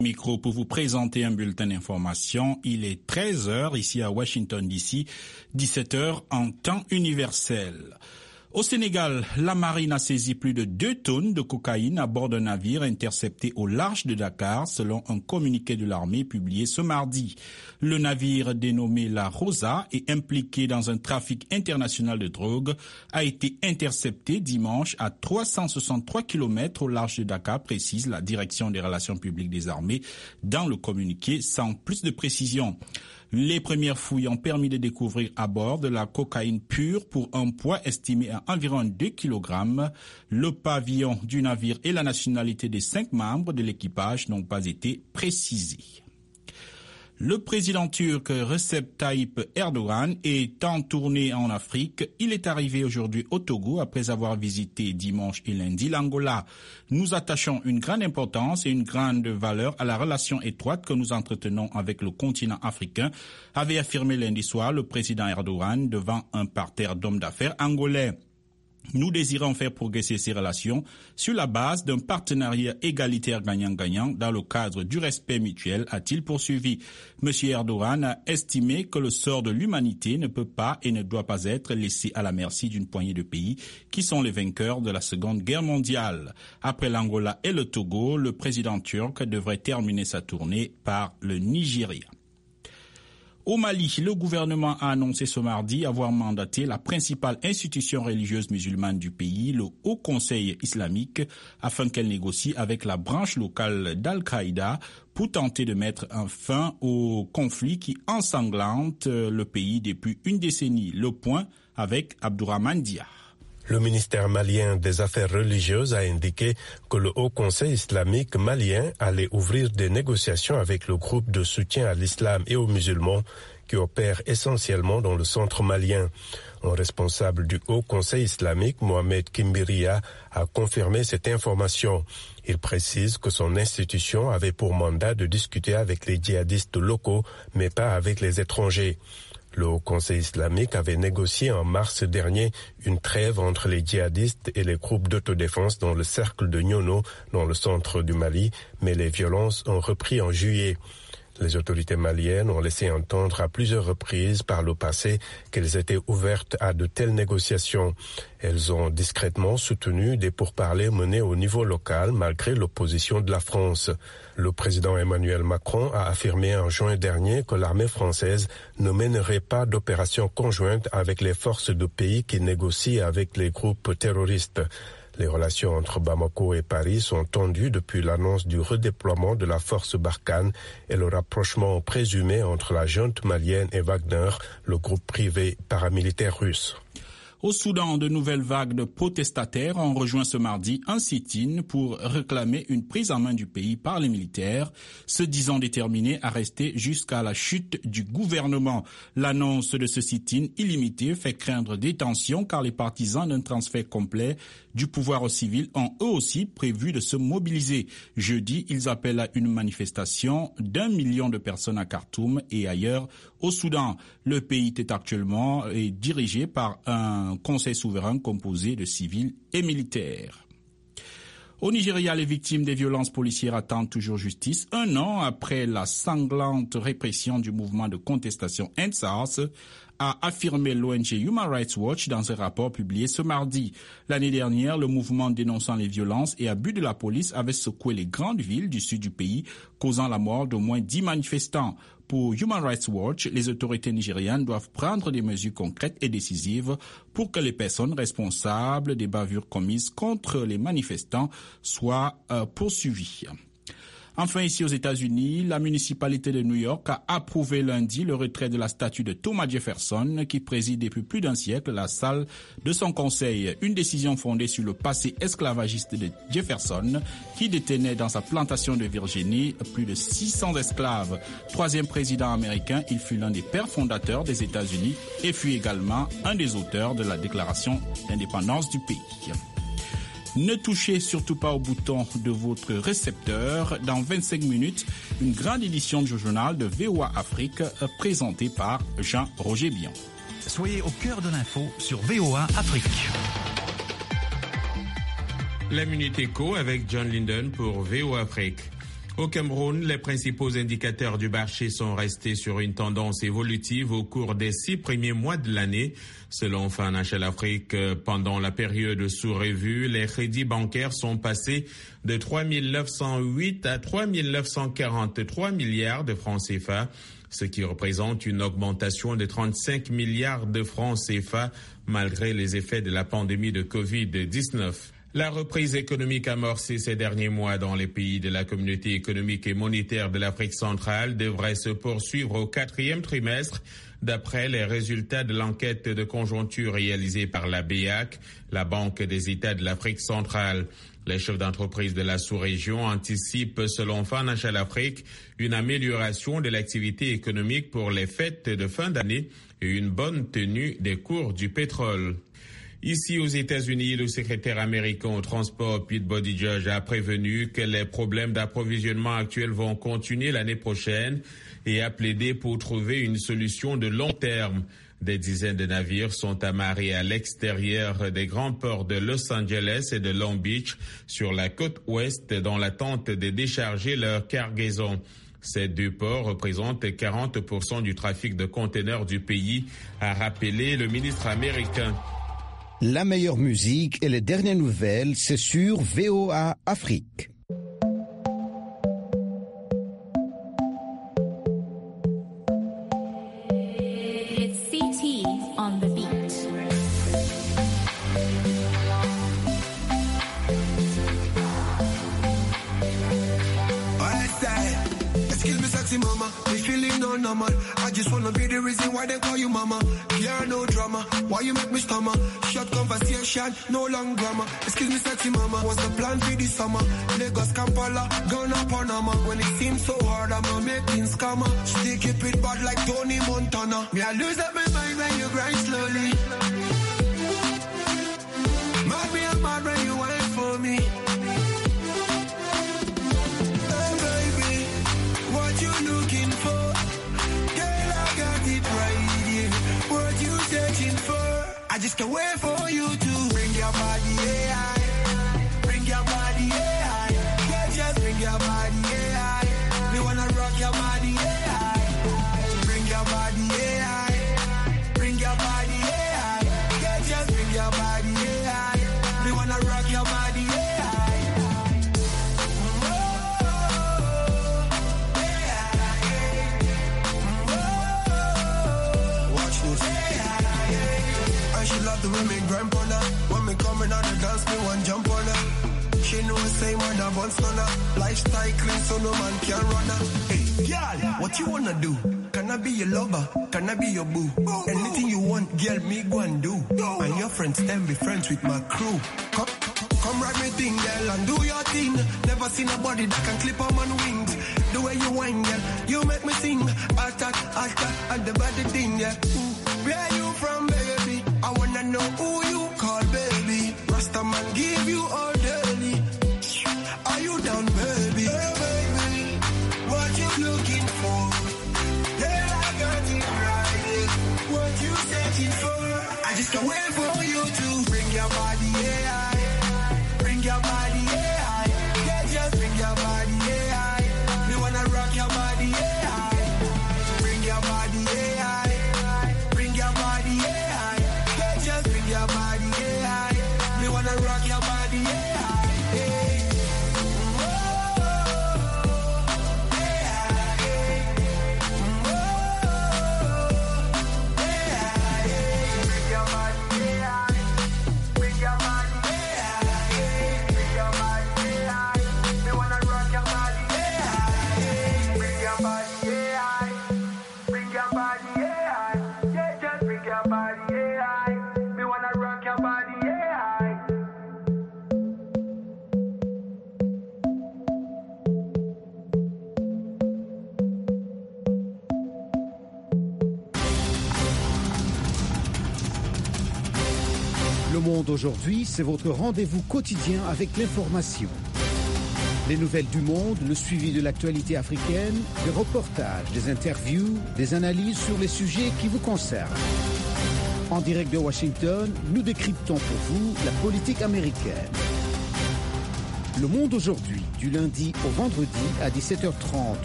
Micro pour vous présenter un bulletin d'information. Il est 13h ici à Washington DC, 17h en temps universel. Au Sénégal, la marine a saisi plus de 2 tonnes de cocaïne à bord d'un navire intercepté au large de Dakar, selon un communiqué de l'armée publié ce mardi. Le navire dénommé la Rosa et impliqué dans un trafic international de drogue a été intercepté dimanche à 363 km au large de Dakar, précise la direction des relations publiques des armées dans le communiqué sans plus de précision. Les premières fouilles ont permis de découvrir à bord de la cocaïne pure pour un poids estimé à environ 2 kg. Le pavillon du navire et la nationalité des 5 membres de l'équipage n'ont pas été précisés. Le président turc Recep Tayyip Erdogan est en tournée en Afrique. Il est arrivé aujourd'hui au Togo après avoir visité dimanche et lundi l'Angola. Nous attachons une grande importance et une grande valeur à la relation étroite que nous entretenons avec le continent africain, avait affirmé lundi soir le président Erdogan devant un parterre d'hommes d'affaires angolais. Nous désirons faire progresser ces relations sur la base d'un partenariat égalitaire gagnant-gagnant dans le cadre du respect mutuel, a-t-il poursuivi. M. Erdogan a estimé que le sort de l'humanité ne peut pas et ne doit pas être laissé à la merci d'une poignée de pays qui sont les vainqueurs de la Seconde Guerre mondiale. Après l'Angola et le Togo, le président turc devrait terminer sa tournée par le Nigeria. Au Mali, le gouvernement a annoncé ce mardi avoir mandaté la principale institution religieuse musulmane du pays, le Haut Conseil islamique, afin qu'elle négocie avec la branche locale d'Al-Qaïda pour tenter de mettre un fin au conflit qui ensanglante le pays depuis une décennie. Le point avec Abdourahmane Dia. Le ministère malien des Affaires religieuses a indiqué que le Haut Conseil islamique malien allait ouvrir des négociations avec le groupe de soutien à l'islam et aux musulmans qui opère essentiellement dans le centre malien. Un responsable du Haut Conseil islamique, Mohamed Kimbiria, a confirmé cette information. Il précise que son institution avait pour mandat de discuter avec les djihadistes locaux, mais pas avec les étrangers. Le Haut Conseil islamique avait négocié en mars dernier une trêve entre les djihadistes et les groupes d'autodéfense dans le cercle de Niono, dans le centre du Mali, mais les violences ont repris en juillet. Les autorités maliennes ont laissé entendre à plusieurs reprises par le passé qu'elles étaient ouvertes à de telles négociations. Elles ont discrètement soutenu des pourparlers menés au niveau local malgré l'opposition de la France. Le président Emmanuel Macron a affirmé en juin dernier que l'armée française ne mènerait pas d'opération conjointe avec les forces de pays qui négocient avec les groupes terroristes. Les relations entre Bamako et Paris sont tendues depuis l'annonce du redéploiement de la force Barkhane et le rapprochement présumé entre la junte malienne et Wagner, le groupe privé paramilitaire russe. Au Soudan, de nouvelles vagues de protestataires ont rejoint ce mardi un sit-in pour réclamer une prise en main du pays par les militaires, se disant déterminés à rester jusqu'à la chute du gouvernement. L'annonce de ce sit-in illimité fait craindre des tensions car les partisans d'un transfert complet du pouvoir aux civils ont eux aussi prévu de se mobiliser. Jeudi, ils appellent à une manifestation d'1 million de personnes à Khartoum et ailleurs au Soudan. Le pays est actuellement dirigé par un conseil souverain composé de civils et militaires. Au Nigeria, les victimes des violences policières attendent toujours justice. 1 an après la sanglante répression du mouvement de contestation EndSARS, a affirmé l'ONG Human Rights Watch dans un rapport publié ce mardi. L'année dernière, le mouvement dénonçant les violences et abus de la police avait secoué les grandes villes du sud du pays, causant la mort d'au moins 10 manifestants. Pour Human Rights Watch, les autorités nigérianes doivent prendre des mesures concrètes et décisives pour que les personnes responsables des bavures commises contre les manifestants soient poursuivies. Enfin, ici aux États-Unis, la municipalité de New York a approuvé lundi le retrait de la statue de Thomas Jefferson qui préside depuis plus d'1 siècle la salle de son conseil. Une décision fondée sur le passé esclavagiste de Jefferson qui détenait dans sa plantation de Virginie plus de 600 esclaves. 3e président américain, il fut l'un des pères fondateurs des États-Unis et fut également un des auteurs de la déclaration d'indépendance du pays. Ne touchez surtout pas au bouton de votre récepteur. Dans 25 minutes, une grande édition du journal de VOA Afrique présentée par Jean-Roger Bion. Soyez au cœur de l'info sur VOA Afrique. La Minute Éco avec John Linden pour VOA Afrique. Au Cameroun, les principaux indicateurs du marché sont restés sur une tendance évolutive au cours des 6 premiers mois de l'année. Selon Financial Afrique, pendant la période sous revue, les crédits bancaires sont passés de 3 908 à 3 943 milliards de francs CFA, ce qui représente une augmentation de 35 milliards de francs CFA malgré les effets de la pandémie de Covid-19. La reprise économique amorcée ces derniers mois dans les pays de la Communauté économique et monétaire de l'Afrique centrale devrait se poursuivre au 4e trimestre, d'après les résultats de l'enquête de conjoncture réalisée par la BEAC, la Banque des États de l'Afrique centrale. Les chefs d'entreprise de la sous-région anticipent, selon Financial Afrique, une amélioration de l'activité économique pour les fêtes de fin d'année et une bonne tenue des cours du pétrole. Ici aux États-Unis, le secrétaire américain au transport Pete Buttigieg a prévenu que les problèmes d'approvisionnement actuels vont continuer l'année prochaine et a plaidé pour trouver une solution de long terme. Des dizaines de navires sont amarrés à l'extérieur des grands ports de Los Angeles et de Long Beach sur la côte ouest dans l'attente de décharger leur cargaison. Ces deux ports représentent 40% du trafic de conteneurs du pays, a rappelé le ministre américain. La meilleure musique et les dernières nouvelles, c'est sur VOA Afrique. It's CT on the beat. Excuse me, sexy mama, this feeling no normal. I just wanna be the reason why they call you mama. Yeah, no drama, why you make me stammer? Short conversation, no long grammar. Excuse me, sexy mama, what's the plan for this summer? Lagos, Kampala, Ghana, Panama. When it seems so hard, I'ma make things calmer. Still keep it bad like Tony Montana. Me, I lose up my mind when you grind slowly. Mad me, I'm mad when you wait for me. Looking for, girl, I got it right here. What you searching for? I just can't wait for you to bring your body, yeah. Bring your body, yeah. Yeah, just bring your body, yeah. Me wanna rock your body, yeah. Bring your body, yeah. Bring your body, yeah. Yeah, just bring your body, yeah. Me wanna rock your body, yeah. She love the way me grind on her. When me coming out the dance, me one jump on her. She know say man a bun stunner. Lifestyle clean so no man can run her. Hey, girl, what you wanna do? Can I be your lover? Can I be your boo? Anything you want, girl, me go and do. And your friends then be friends with my crew. Come ride me thing, girl, and do your thing. Never seen a body that can clip on man wings. The way you whine, girl, you make me sing. Attack, and the body thing, yeah. Where you from, baby? I wanna know who you call, baby. Rasta man give you all daily. Are you down, baby? Hey, baby, what you looking for? Girl, I got it right. What you searching for? I just can't wait for you to bring your body, yeah. Bring your body, yeah. Yeah, just bring your body, yeah. Me wanna rock your body, yeah. Bring your body, yeah. Bring your body, yeah. Yeah, just bring your body, yeah. Me wanna rock your body, yeah. Le Monde aujourd'hui, c'est votre rendez-vous quotidien avec l'information. Les nouvelles du monde, le suivi de l'actualité africaine, des reportages, des interviews, des analyses sur les sujets qui vous concernent. En direct de Washington, nous décryptons pour vous la politique américaine. Le Monde aujourd'hui, du lundi au vendredi à 17h30